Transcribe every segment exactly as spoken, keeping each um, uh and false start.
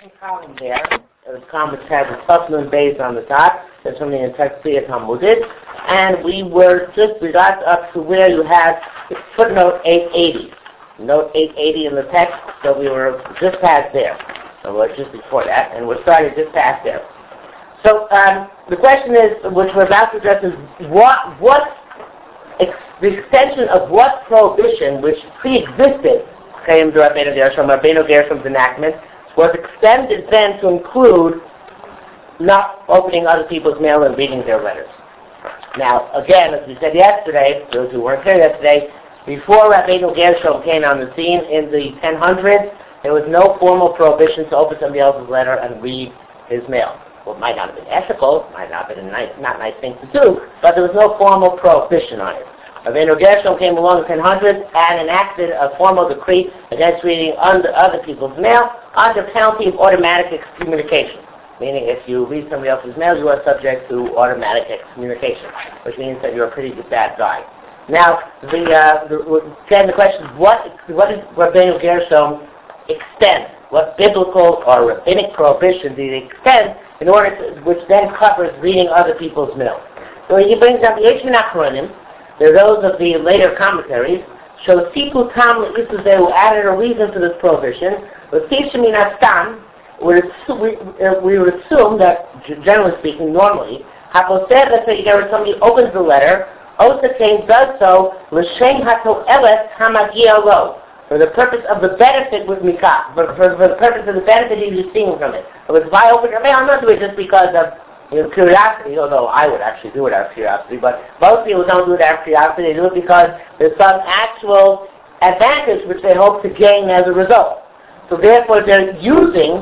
second column there, the column which has a Tufnun base on the top. There's something in text three at Talmudic. And we were just, we got up to where you have footnote eight eighty. Note eight eighty in the text, so we were just past there. So we're just before that, and we're starting just past there. So um, the question is, which we're about to address, is what, what ex- the extension of what prohibition which pre-existed came to Rabbeinu Gershom, Rabbeinu Gershom's enactment, was extended then to include not opening other people's mail and reading their letters. Now, again, as we said yesterday, those who weren't here yesterday, before Rabbeinu Gershom came on the scene in the ten hundreds, there was no formal prohibition to open somebody else's letter and read his mail. Well, it might not have been ethical, might not have been a nice, not nice thing to do, but there was no formal prohibition on it. Rabbeinu Gershom came along in the ten hundreds and enacted a formal decree against reading under other people's mail under penalty of automatic excommunication. Meaning, if you read somebody else's mail, you are subject to automatic excommunication, which means that you're a pretty bad guy. Now, the, uh, the, again, the question is, what, what did Rabbeinu Gershom extend? What biblical or rabbinic prohibition did he extend in order to, which then covers reading other people's mail? So he brings up the Eichmann Achronim. They're those of the later commentaries. Show Sipu Tam L'Isuzeh, who added a reason to this prohibition. But Sishamin Astam, we we would assume that, generally speaking, normally, Haposeh, let's say somebody opens the letter, Osakain does so, L'Shem HaTo'elet HaMagia Lo, for the purpose of the benefit with Mikah, for, for, for the purpose of the benefit he's receiving from it. But if I open your mail, I'm not doing it just because of you know, curiosity, although I would actually do it out of curiosity, but most people don't do it out of curiosity, they do it because there's some actual advantage which they hope to gain as a result. So therefore they're using,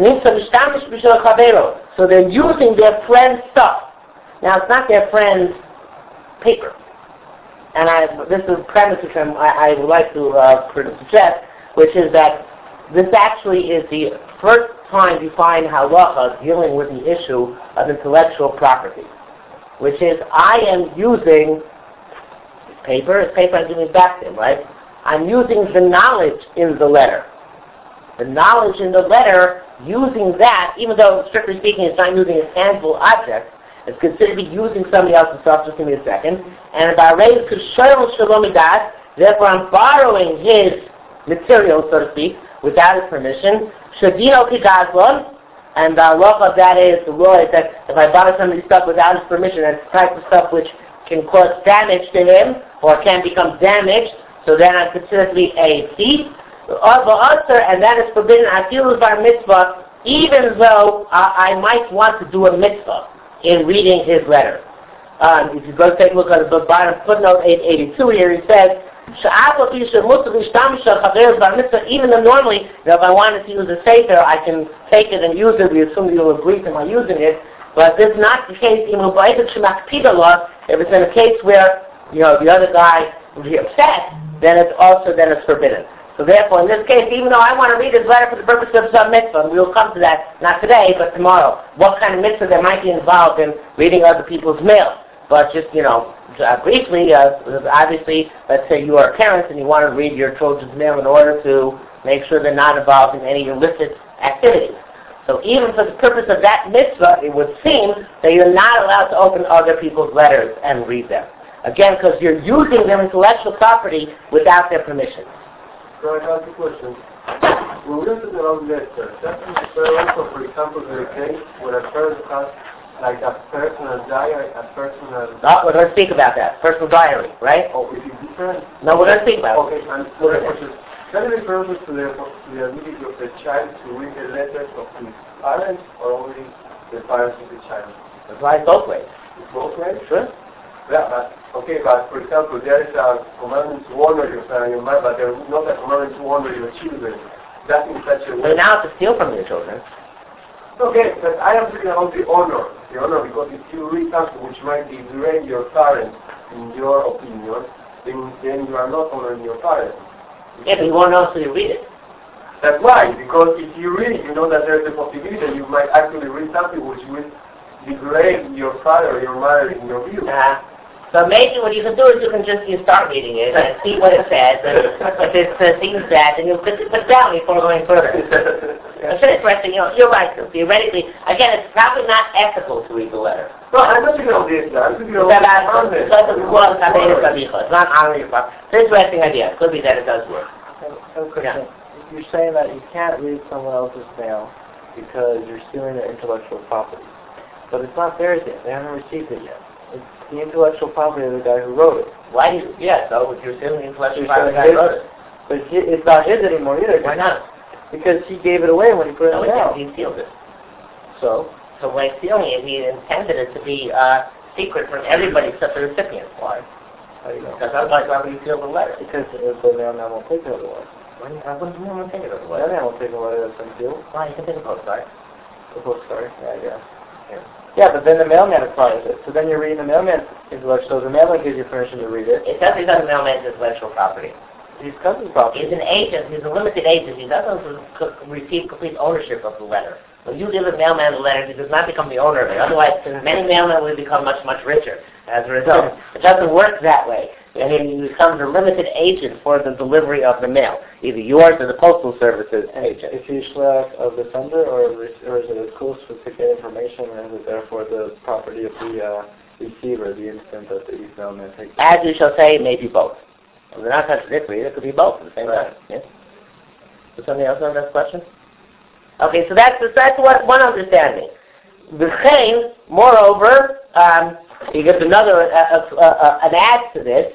so they're using their friend's stuff. Now it's not their friend's paper. And I, this is a premise which I'm, I, I would like to uh, suggest, which is that this actually is the first time you find halacha dealing with the issue of intellectual property, which is I am using paper, it's paper I'm giving back to him, right? I'm using the knowledge in the letter. The knowledge in the letter, using that, even though strictly speaking it's not using a tangible object, it's considered to be using somebody else's stuff. Just give me a second. And if I raise Kushayel Shalomidat, therefore I'm borrowing his material, so to speak, without his permission. Shadino Kigazlon, and the law of that is, the law is that if I borrow somebody's stuff without his permission, that's the type of stuff which can cause damage to him, or can become damaged, so then I'm considered to be a thief. And that is forbidden, I feel bar mitzvah, even though I, I might want to do a mitzvah in reading his letter. Um, if you go take a look at the bottom footnote eight eighty-two here, he says, even though normally, you know, if I wanted to use a sefer, I can take it and use it. We assume you'll agree to my using it. But this is not the case. If it's in a case where, you know, the other guy would be upset, then it's also then it's forbidden. So therefore, in this case, even though I want to read his letter for the purpose of some mitzvah, and we'll come to that, not today, but tomorrow, what kind of mitzvah there might be involved in reading other people's mail. But just, you know, uh, briefly, uh, obviously, let's say you are a parent and you want to read your children's mail in order to make sure they're not involved in any illicit activities. So even for the purpose of that mitzvah, it would seem that you're not allowed to open other people's letters and read them. Again, because you're using their intellectual property without their permission. So I have a question. When we look at the love letter, that is also, for example, the case where a person has like a personal diary, a personal... No, we're going to speak about that. Personal diary, right? Oh, is it different? No, we're going to speak about it. Okay, and so the question, can it refer to the, to the ability of the child to read the letters of his parents or only the parents of the child? It applies both ways. Both ways? Sure. Yeah, but, okay, but for example, there is a commandment to honor your father and your mother, but there is not a commandment to honor your children. That in such a way. But now to steal from your children. Okay, but I am thinking about the honor. The honor, because if you read something which might degrade your parents, in your opinion, then, then you are not honoring your parents. Yeah, but you won't know until you read it. That's why, because if you read it, you know that there is a possibility that you might actually read something which will degrade your father or your mother in your view. Uh, So maybe what you can do is you can just you start reading it and see what it says, and if it uh, seems bad, then you put it put it down before going further. It's interesting, you know, you're right, theoretically, again, it's probably not ethical to read the letter. No, I'm not thinking of this, I'm thinking of It's about, it's like the Quran, it's not honoring your father. It's an interesting idea. It could be that it does work. Yeah. You're saying that you can't read someone else's mail because you're stealing their intellectual property. But it's not theirs yet. They haven't received it yet. It's the intellectual property of the guy who wrote it. Why do you, yeah, so if you're stealing the intellectual You're property of the guy who wrote it. But he, it's not his anymore either. Why not? Because he gave it away when he put it No, in the mail. he sealed it. So? So by sealing it, he intended it to be uh, secret from everybody except the recipient. Why? How do you know? Because otherwise, why would you seal the letter? Because the mailman won't take it otherwise. When, I wouldn't want to take it The otherwise. mailman won't take a letter that's been sealed. Why? You can take a postcard. The postcard. Yeah, I guess. Yeah. Yeah, but then the mailman acquires it. So then you're reading the mailman's intellectual. So the mailman gives you permission to read it. It doesn't become the mailman's intellectual property. He's cousin's property. He's an agent. He's a limited agent. He doesn't co- receive complete ownership of the letter. When you give a mailman the letter, he does not become the owner of it. Otherwise, many mailmen will become much, much richer as a result. It doesn't work that way. And he becomes a limited agent for the delivery of the mail, either yours or the Postal Service's agent. Is he shliach of the sender, or, or is it a close to get information, and is it therefore the property of the uh, receiver, the instant that the mailman takes it? As we shall say, it may be both. Well, they're not contradictory. It could be both at the same right. time. Yes? Is something else on that question? Okay, so that's that's what one understanding. V'chein, moreover, um, he gives another uh, uh, uh, an add to this.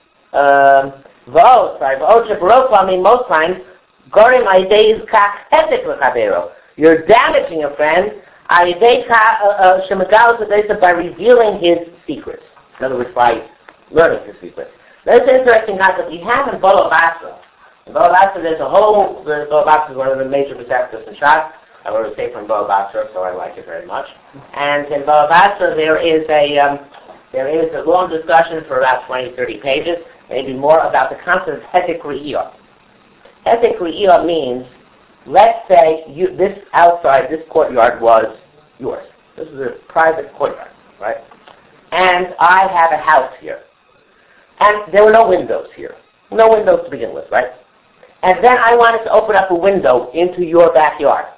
Um, V'o, sorry, v'o shebarokla, I mean most times, gorim aideiz kach hetek l'chavero. You're damaging a friend aidei kach shemagalos adesa by revealing his secrets. In other words, by learning his secrets. That's an interesting concept we have in Bolo Basra. In Bolo Basra, there's a whole, the Bolo Basra is one of the major perspectives in Shas. I wrote a paper in Bolo Basra, so I like it very much. And in Bolo Basra, there is a, um, there is a long discussion for about twenty, thirty pages, maybe more, about the concept of hetek re'iyah. Hetek re'iyah means, let's say you, this outside, this courtyard was yours. This is a private courtyard, right? And I have a house here. And there were no windows here. No windows to begin with, right? And then I wanted to open up a window into your backyard.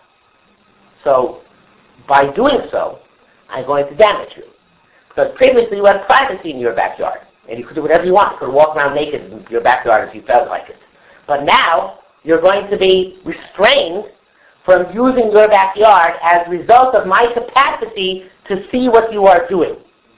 So, by doing so, I'm going to damage you. Because previously you had privacy in your backyard. And you could do whatever you want. You could walk around naked in your backyard if you felt like it. But now, you're going to be restrained from using your backyard as a result of my capacity to see what you are doing.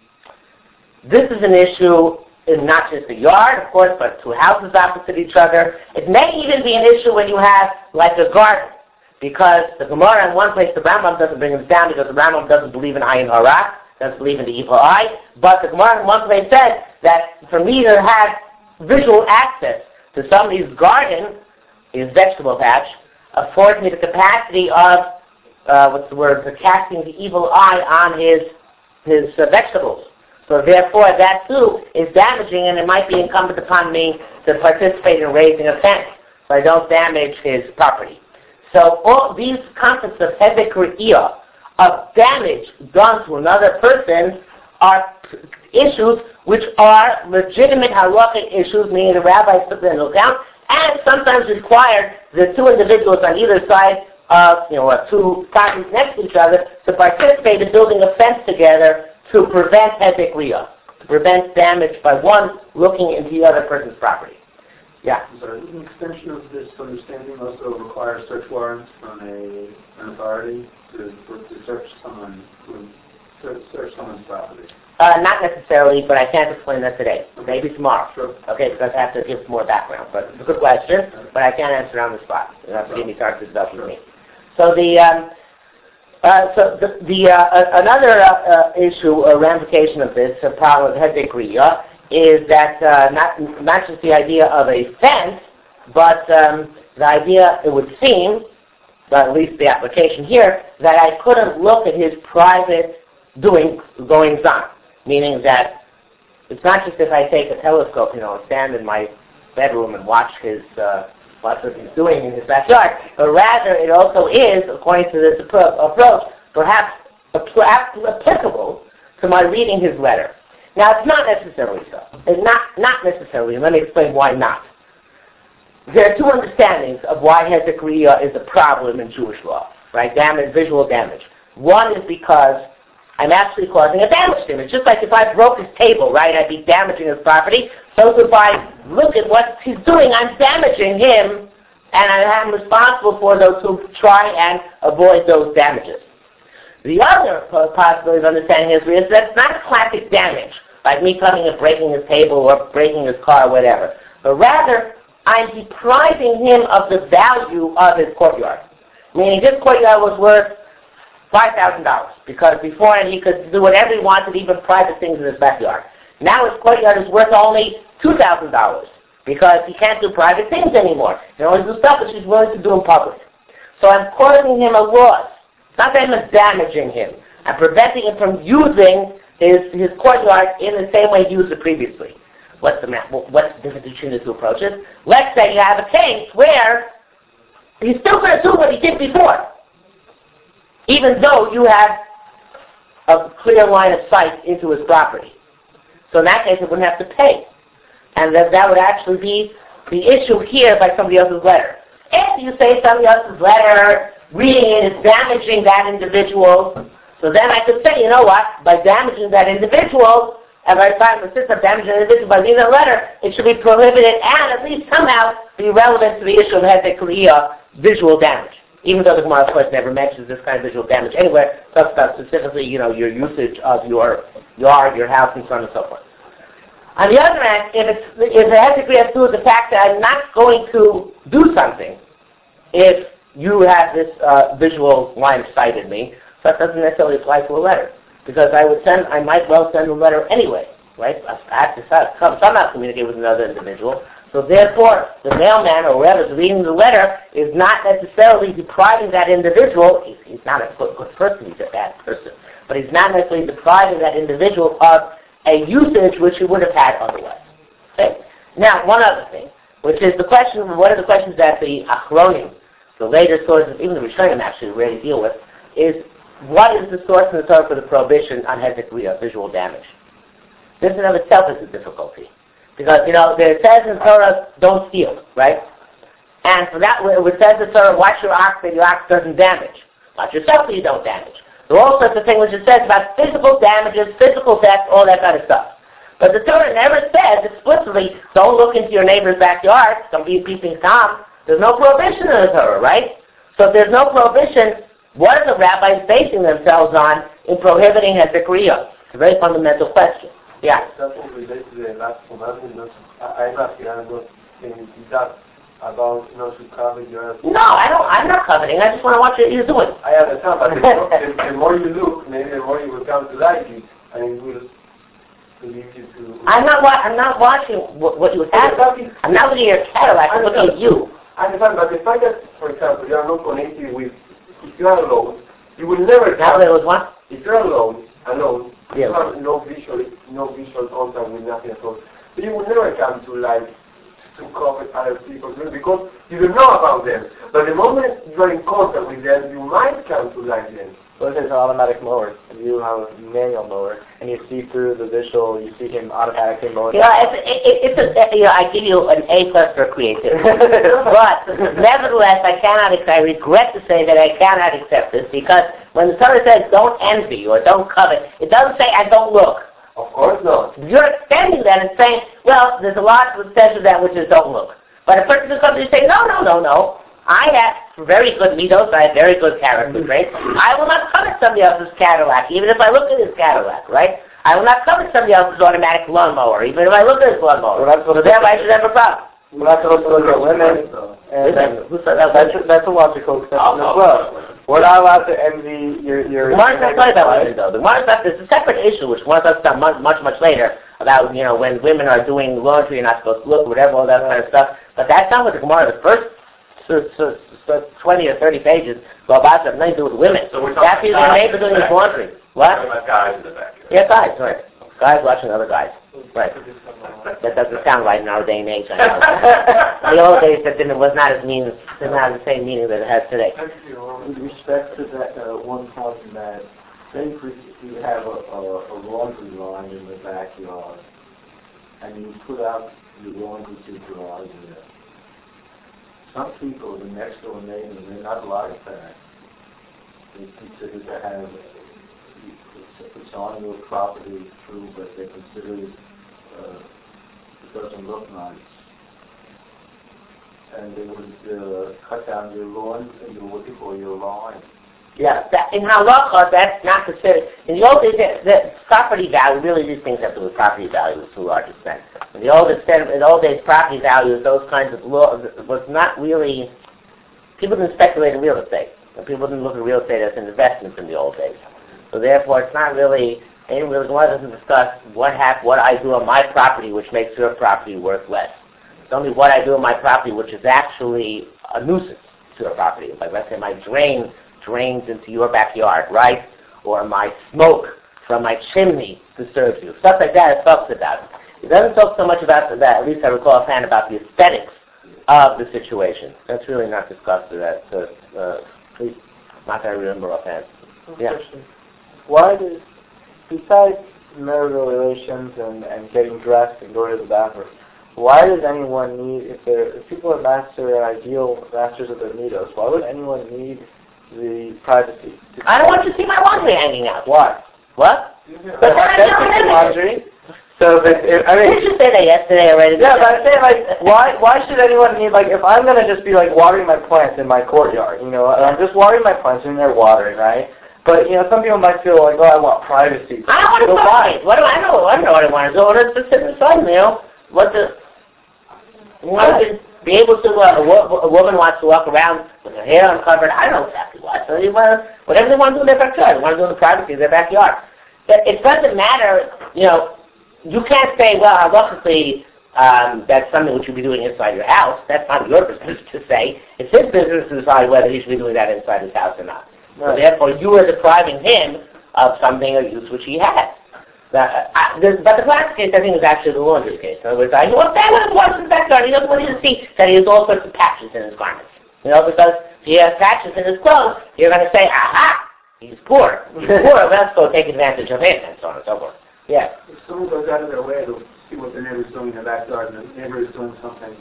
This is an issue in not just a yard, of course, but two houses opposite each other. It may even be an issue when you have, like, a garden. Because the Gemara in one place, the Rambam doesn't bring this down because the Rambam doesn't believe in ayin hara, doesn't believe in the evil eye. But the Gemara in one place says that for me to have visual access to somebody's garden, his vegetable patch, affords me the capacity of, uh, what's the word, for casting the evil eye on his, his uh, vegetables. So therefore, that too is damaging, and it might be incumbent upon me to participate in raising a fence so I don't damage his property. So all these concepts of hedek re'iyah, of damage done to another person, are issues which are legitimate halachic issues, meaning the rabbis put them into account, and sometimes require the two individuals on either side of, you know, two parties next to each other to participate in building a fence together to prevent hedek re'iyah, to prevent damage by one looking into the other person's property. Yeah. Sorry, an extension of this understanding also requires search warrants from a, an authority to, to search someone, to search, search someone's property. Uh, not necessarily, but I can't explain that today. Maybe tomorrow. Sure. Okay, because I have to give more background. But it's a good question, but I can't answer on the spot. You have to give me time to discuss with me. So the um, uh, so the, the uh, another uh, uh, issue or ramification of this, a problem with hedek re'iyah, is that uh, not not just the idea of a fence, but um, the idea, it would seem, but at least the application here, that I couldn't look at his private doing goings on. Meaning that it's not just if I take a telescope, you know, and stand in my bedroom and watch his uh, watch what he's doing in his backyard, but rather it also is, according to this appro- approach, perhaps applicable to my reading his letter. Now, it's not necessarily so. It's not, not necessarily, and let me explain why not. There are two understandings of why Hezekiah is a problem in Jewish law, right? Damage, visual damage. One is because I'm actually causing a damage to him. It's just like if I broke his table, right, I'd be damaging his property. So if I look at what he's doing, I'm damaging him, and I am responsible for those who try and avoid those damages. The other possibility of understanding is that that's not a classic damage, like me coming and breaking his table or breaking his car or whatever, but rather I'm depriving him of the value of his courtyard. Meaning this courtyard was worth five thousand dollars, because beforehand he could do whatever he wanted, even private things in his backyard. Now his courtyard is worth only two thousand dollars, because he can't do private things anymore. He can only do stuff that he's willing to do in public. So I'm causing him a loss. It's not that I'm damaging him. I'm preventing him from using his, his courtyard in the same way he used it previously. What's the what's the difference between the two approaches? Let's say you have a case where he's still going to do what he did before, even though you have a clear line of sight into his property. So in that case, it wouldn't have to pay. And that, that would actually be the issue here by somebody else's letter. If you say somebody else's letter, reading it is damaging that individual, so then I could say, you know what, by damaging that individual, and by the time the system damaging an individual by reading a letter, it should be prohibited and at least somehow be relevant to the issue of Hezekiah visual damage. Even though the Gemara, of course, never mentions this kind of visual damage anywhere, it talks about specifically, you know, your usage of your yard, your house, and so on and so forth. On the other hand, if it's, if it has to do with the fact that I'm not going to do something if you have this uh, visual line of sight in me, so that doesn't necessarily apply to a letter. Because I would send, I might well send a letter anyway, right? I have to come, somehow communicate with another individual. So therefore, the mailman or whoever is reading the letter is not necessarily depriving that individual. He's, he's not a good, good person, he's a bad person. But he's not necessarily depriving that individual of a usage which he would have had otherwise. Okay? Now, one other thing, which is the question, one of the questions that the Achronim, the later sources, even the Rishonim actually really deal with, is what is the source in the Torah for the prohibition on Hezekiah, visual damage? This in of itself is a difficulty. Because, you know, it says in the Torah, don't steal, right? And for that, it says in the Torah, watch your ox that your ox doesn't damage. Watch yourself so you don't damage. There are all sorts of things which it says about physical damages, physical theft, all that kind of stuff. But the Torah never says explicitly, don't look into your neighbor's backyard, don't be peeping Tom. There's no prohibition in the Torah, right? So if there's no prohibition, what are the rabbis basing themselves on in prohibiting Hezekiah? It's a very fundamental question. Yeah. That will relate to the last commandment. I'm asking, I'm not saying that about not to cover your... No, I don't, I'm not coveting. I just want to watch what you're doing. I understand, but the, more, the, the more you look, maybe the more you will come to like it, and it will lead you to... I'm not, wa- I'm not watching what, what you have. I'm not looking at your Cadillac. I'm looking at you. I understand, but the fact that, for example, you are not connected with... If you are alone, you will never... Now there was what? If you're alone, alone, yeah. you have no visual, no visual contact with nothing at all. So you will never come to like to cover other people because you don't know about them. But the moment you are in contact with them, you might come to like them. Well, it's an automatic mower. If you have a manual mower and you see through the visual, you see him automatically mowing. Yeah, it's, it, it's a, you know, I give you an A plus for creativity. But nevertheless, I cannot. I regret to say that I cannot accept this because when the Torah says don't envy or don't covet, it doesn't say I don't look. Of course not. You're extending that and saying, well, there's a lot that says of that which is don't look. But a person comes and say, no, no, no, no. I have very good midos, I have very good character traits. I will not covet somebody else's Cadillac, even if I look at his Cadillac, right? I will not covet somebody else's automatic lawnmower, even if I look at his lawnmower. Well, that's what so thereby I should have a problem. We're not supposed to look at women. And Listen, who said that? That's, that's a logical exception as well. We're not allowed to envy your... your the Gemara's not talking about women, though. The Gemara's not, there's a separate issue, which we're talking about much, much, much later, about, you know, when women are doing laundry, you're not supposed to look, whatever, all that kind of stuff. But that's not what the Gemara, the first so, so, so twenty or thirty pages go about have nothing to do with women. So we're that's talking either about a neighbor doing his laundry. What? About guys in the backyard. Yeah, guys, right. Guys watching other guys. Right. That doesn't sound right in our day and age, I know. In the old days, that didn't, was not as mean, didn't have the same meaning that it has today. With respect to that uh, one thousand that Say for you have a, a, a laundry line in the backyard, and you put out your laundry to dry there. Some people, the next door neighbor, may not like that. They consider to have, it's, it's on your property, true, but they consider it, uh, it doesn't look nice. And they would uh, cut down your lawn, your what you call your lawn. Yeah, that, in halacha, that's not considered. In the old days, the, the property value, really these things have to do with property value to a large extent. In the old extent, in the old days, property values, those kinds of law, was not really, people didn't speculate in real estate. People didn't look at real estate as an investment in the old days. So therefore, it's not really, anyone really doesn't discuss what hap- what I do on my property which makes your property worth less. It's only what I do on my property which is actually a nuisance to your property. Like let's say my drain drains into your backyard, right? Or my smoke from my chimney disturbs you. Stuff like that it talks about. It doesn't talk so much about that, at least I recall offhand, about the aesthetics of the situation. That's really not discussed that, uh, uh, at least not that I remember offhand. Yeah. Why does, besides marital relations and, and getting dressed and going to the bathroom, why does anyone need, if, if people are master ideal masters of their midos, why would anyone need the privacy? I don't want you to see my laundry hanging out. Why? What? Yeah. But I don't laundry. So, but if, I mean, did you say that yesterday already? Yeah, but I'm saying, like, why why should anyone need, like, if I'm going to just be, like, watering my plants in my courtyard, you know, and I'm just watering my plants and they're watering, right? But, you know, some people might feel like, oh, I want privacy. I don't want to so What do I know? I don't know what I want to do. Let's just sit in the sun, you know? What the... You want to be able to, uh, a, wo- a woman wants to walk around with her hair uncovered. I don't know exactly what. So you want to, whatever they want to do in their backyard. They want to do in the privacy of their backyard. But it doesn't matter, you know, you can't say, well, halachically, um, that's something which you'll be doing inside your house. That's not your business to say. It's his business to decide whether he should be doing that inside his house or not. Right. So therefore, you are depriving him of something of use which he has. The, uh, the, but the classic case, I think, is actually the laundry case. In other words, I, he wants to have one in his backyard. He doesn't want you to see that he has all sorts of patches in his garments. You know, because if he has patches in his clothes, you're going to say, aha, he's poor. He's poor, let's go take advantage of him, and so on and so forth. Yeah. If someone goes out of their way to see what the neighbor's doing in their backyard, and the neighbor is doing something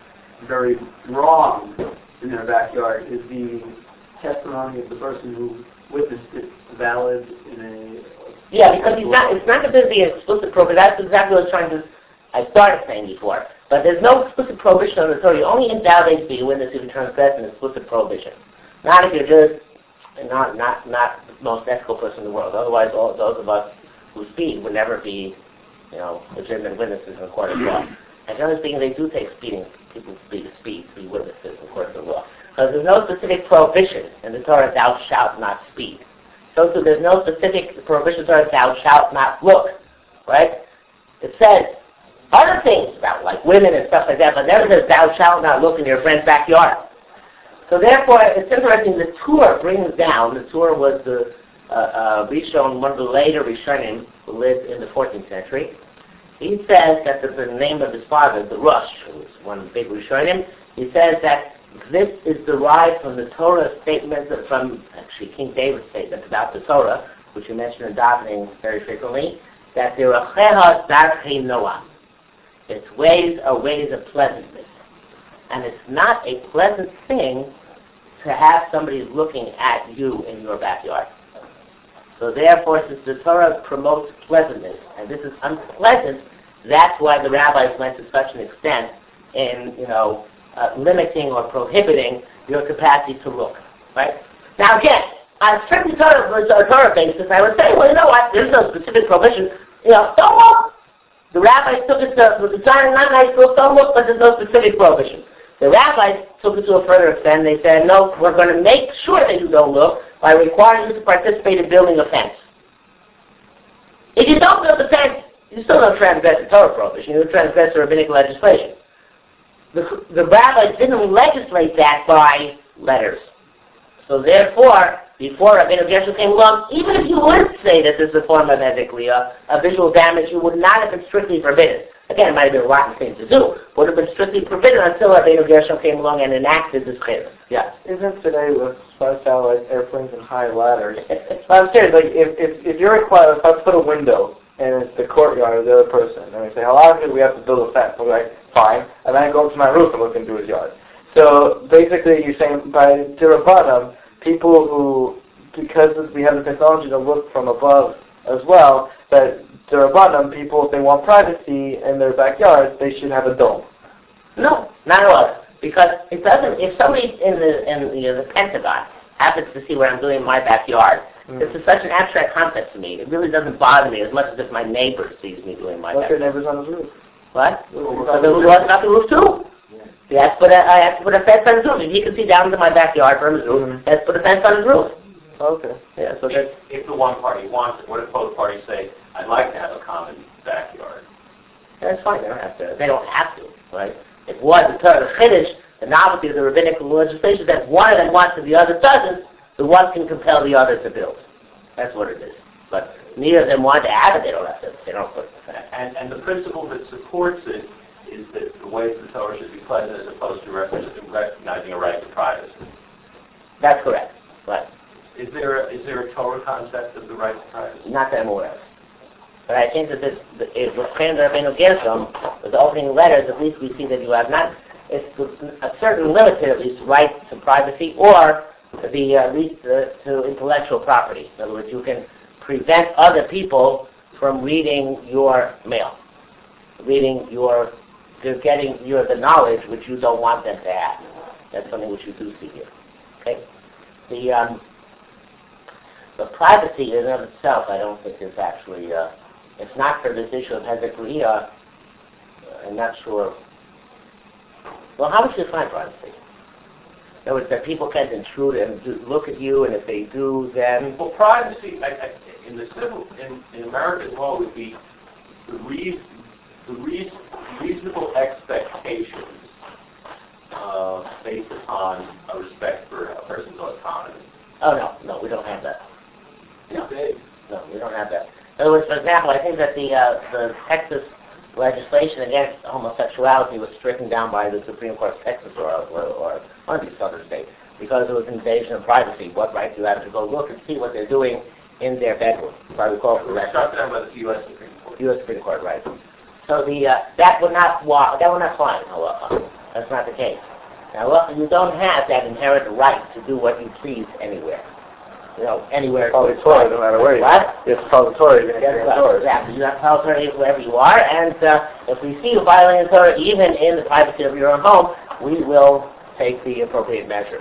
very wrong in their backyard, is the testimony of the person who witnessed it valid in a... Yeah, because he's not, it's not going to be an explicit prohibition. That's exactly what I was trying to, I started saying before. But there's no explicit prohibition on the Torah. You only invalidate the witness if you transgress an explicit prohibition. Not if you're just not not not the most ethical person in the world. Otherwise, all those of us who speed would never be, you know, legitimate witnesses in a court of law. And generally speaking, they do take speeding people speed to speed to be witnesses in courts of law. Because there's no specific prohibition in the Torah, thou shalt not speed. So too, there's no specific prohibition in the Torah, thou shalt not look. Right? It says other things about like women and stuff like that, but never says thou shalt not look in your friend's backyard. So therefore, it's interesting, the Torah brings down, the Torah was the uh, uh, Rishon, one of the later Rishonim who lived in the fourteenth century. He says that the, the name of his father, the Rosh, who was one of the big Rishonim, he says that this is derived from the Torah statement, from actually King David's statement about the Torah, which you mentioned in davening very frequently, that Deracheha Darchei Noah. Its ways are ways of pleasantness. And it's not a pleasant thing to have somebody looking at you in your backyard. So therefore, since the Torah promotes pleasantness, and this is unpleasant, that's why the rabbis went to such an extent in, you know, uh, limiting or prohibiting your capacity to look. Right? Now again, on a strictly Torah, Torah basis, I would say, well, you know what, there's no specific prohibition. You know, don't look. The rabbis took it to, with the Zion, not nice, don't look, but there's no specific prohibition. The rabbis took it to a further extent. They said, no, we're going to make sure that you don't look by requiring you to participate in building a fence. If you don't build a fence, you still don't transgress the Torah prohibition. You transgress the rabbinic legislation. The, the rabbis didn't legislate that by letters. So therefore, before Rabbeinu Gershom came along, even if you would say that this is a form of ezeklia, a visual damage, you would not have been strictly forbidden. Again, it might have been a rotten thing to do, would have been strictly forbidden until Rabbeinu Gershom came along and enacted this chiyuv. Yes. Isn't today with spy satellite airplanes and high ladders? I'm serious. Like if if if you're required, if I put a window and it's the courtyard of the other person, and we say, how long do we have to build a fence? I'm like, fine. And then I go up to my roof and look into his yard. So basically, you're saying by Dirabatam, people who, because we have the technology to look from above as well, that Dirabatam, people, if they want privacy in their backyards, they should have a dome. No, not at all. Because it doesn't. If somebody in the in the, you know, the Pentagon happens to see what I'm doing in my backyard, mm. this is such an abstract concept to me. It really doesn't bother me as much as if my neighbor sees me doing my What's backyard. your neighbor's on his roof? What? So the roof got the roof too. Yeah. He has to put a, I have to put a fence on his roof. If he can see down to my backyard from his roof, mm-hmm. he has to put a fence on his roof. Okay. Yeah. So if, that's if the one party wants it, what if both parties say, "I'd like to have a common backyard"? That's fine. They don't have to. They don't have to, right? If one the Torah Chiddush, the novelty of the rabbinical legislation, that one of them wants and the other doesn't, the one can compel the other to build. That's what it is. But neither of them want to have it. They don't have to. They don't put it. And and the principle that supports it is that the way the Torah should be pleasant as opposed to recognizing a right to privacy. That's correct. Right. Is there a, is there a Torah concept of the right to privacy? Not that I'm aware of. But I think that this, it was Chaim Rabbeinu Gershom, with the opening letters, at least we see that you have not, it's a certain limited, at least, right to privacy, or the uh, at least uh, to intellectual property. In other words, you can prevent other people from reading your mail, reading your, you're getting your the knowledge which you don't want them to have. That's something which you do see here. Okay, the um, the privacy in and of itself, I don't think is actually. Uh, If not for this issue of Hezek Riyah, I'm not sure. Well, how would you define privacy? In other words, that people can't intrude and do, look at you, and if they do, then... Well, privacy, I, I, in the civil, in, in American law, would be the, reason, the reason, reasonable expectations uh, based upon a respect for a person's autonomy. Oh, no, no, we don't have that. No, no we don't have that. In other words, for example, I think that the uh, the Texas legislation against homosexuality was stricken down by the Supreme Court of Texas or, or, or one of these other states because it was invasion of privacy. What right do you have to go look and see what they're doing in their bedroom? If I recall correctly. It was struck down by the U S Supreme Court. U S Supreme Court, right. So the uh, that would not wa- that would not fly in halacha. That's not the case. Now, look, you don't have that inherent right to do what you please anywhere. You know, anywhere. Follow the Torah, no matter where you are. What? You have to follow the Torah. You Yes, well, exactly. You have to follow the Torah wherever you are, and uh, if we see you violating the Torah, even in the privacy of your own home, we will take the appropriate measures.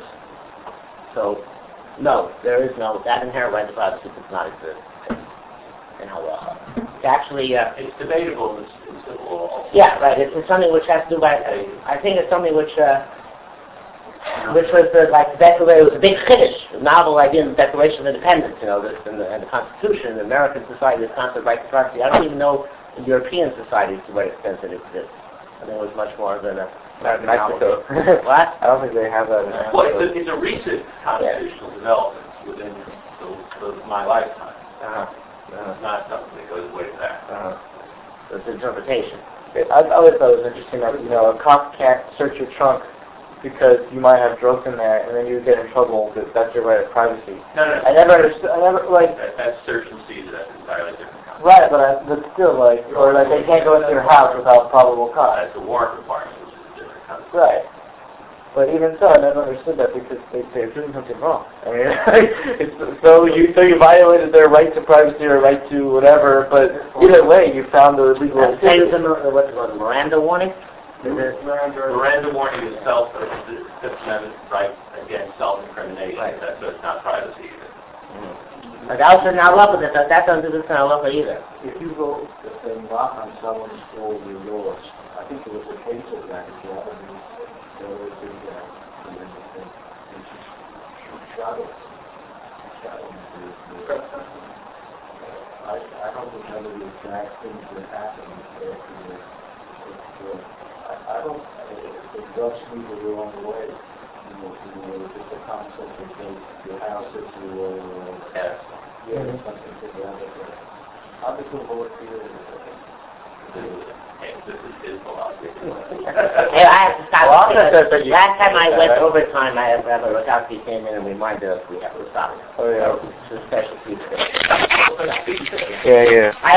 So, no, there is no, that inherent right to privacy does not exist in halacha. It's actually... Uh, it's debatable in civil law. Yeah, right. It's, it's something which has to do by... I think it's something which... Uh, which was the, like the Declaration, it was a big chiddush, a novel idea in the Declaration of Independence, you know, this, and, the, and the Constitution, the American society, this concept of right to privacy. I don't even know in European societies to what extent it exists. I think it was much more than a American Mexico. What? I don't think they have that in Mexico. Well, it's a, it's a recent constitutional yeah. development within the, the, my lifetime. Uh-huh. Uh-huh. It's not something that goes way back. Uh-huh. It's interpretation. I, I always thought it was interesting that, you know, a cop can't search your trunk because you might have drugs in there, and then you get in trouble because that's your right of privacy. No, no, no. I never understood. I never like. That, that's search and seizure. That's entirely different concept. Right, but I, but still, like, or like they can't go into your house without probable cause. That's a warrant requirement, which is a different concept. Right. But even so, I never understood that because they, they're doing something wrong. I mean, it's, so you so you violated their right to privacy or right to whatever, but either way, you found the legal. That's the what's it called, Miranda warning. The Miranda warning is self, the Fifth Amendment right against self-incrimination. Right. That's so it's not privacy either. Mm-hmm. But also not love that that doesn't do this kind of love either. If you go and knock on someone's door with your doors, I think there was a case of that as well. I mean, there was the uh, and then and she shot him. Shot him. I I don't remember the exact things that happened. But it's, uh, I don't, it rubs me the wrong way. You know, you know, just the concept of the, your house is your, uh, Yes. yeah, mm-hmm. something to the other. How does the whole feel? And this is his philosophy. Hey, I have to stop. Well, because that's what you- last time I went right? overtime, I have Rabbi Rogowski came in and reminded us we have to stop. Oh, yeah. It's a special piece. Yeah, yeah. I